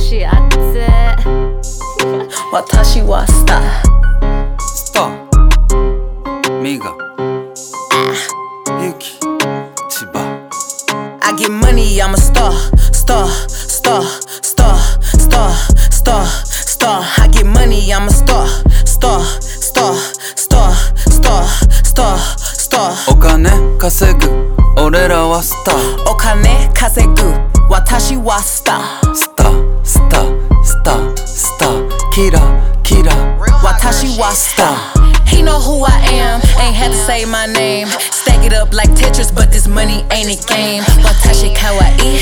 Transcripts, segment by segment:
しあって私はスタースターミガユキ千葉 I get money, I'm a star, star, star, star, star, star, star. I get money, I'm a star, star, star, star, star, star, star. お金稼ぐ俺らはスターお金稼ぐ私はスタースタースタースタースターキラキラ私はスターHe know who I am, ain't had to say my name. Stack it up like Tetris, but this money ain't a game. Watashi kawaii,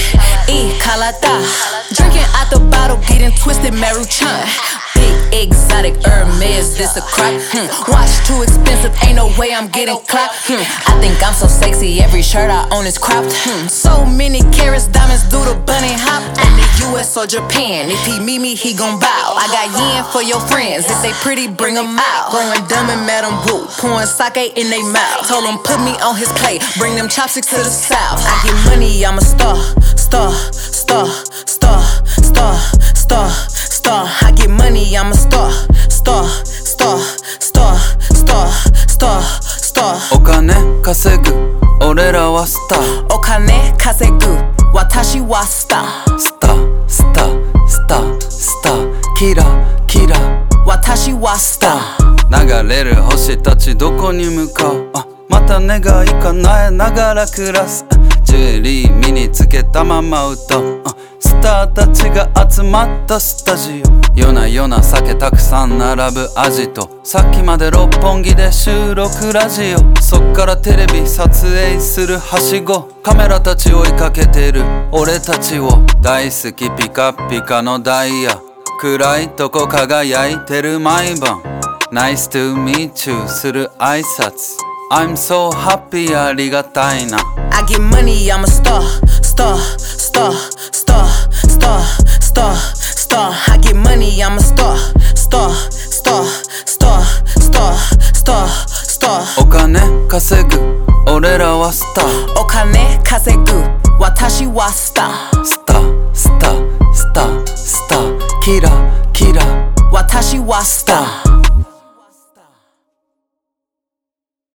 kalata. Drinking out the bottle, getting twisted, Maruchan. Big exotic Hermes, this a crop. Watch too expensive, ain't no way I'm getting clapped. I think I'm so sexy, every shirt I own is cropped. So many carats, diamonds do the bunny hop. In the US or Japan, if he meet me, he gon' bow. I got yen for your friends, if they pretty, bring them out. Going dumb and Madam Boo, pouring sake in they mouth. Told him put me on his plate, bring them chopsticks to the south. I get money, I'm a star, star, star, star, star, star, star. I get money, I'm a star, star, star, star, star, star, star. お金稼ぐ俺らはスターお金稼ぐ私はスタースタースタースタースターキラキラ私はスター流れる星たちどこに向かうまた願い叶えながら暮らすジュエリー身につけたまま歌うスターたちが集まったスタジオ夜な夜な酒たくさん並ぶアジトさっきまで六本木で収録ラジオそっからテレビ撮影するはしごカメラたち追いかけてる俺たちを大好きピカピカのダイヤ暗いとこ輝いてる毎晩Nice to meet you する挨拶 I'm so happy ありがたいな I get money, I'm a star, star, star, star, star, star, star. I get money, I'm a star, star, star, star, star, star, star. お金稼ぐ俺らはスターお金稼ぐ私はスタースタースタースタースターキラキラ私はスター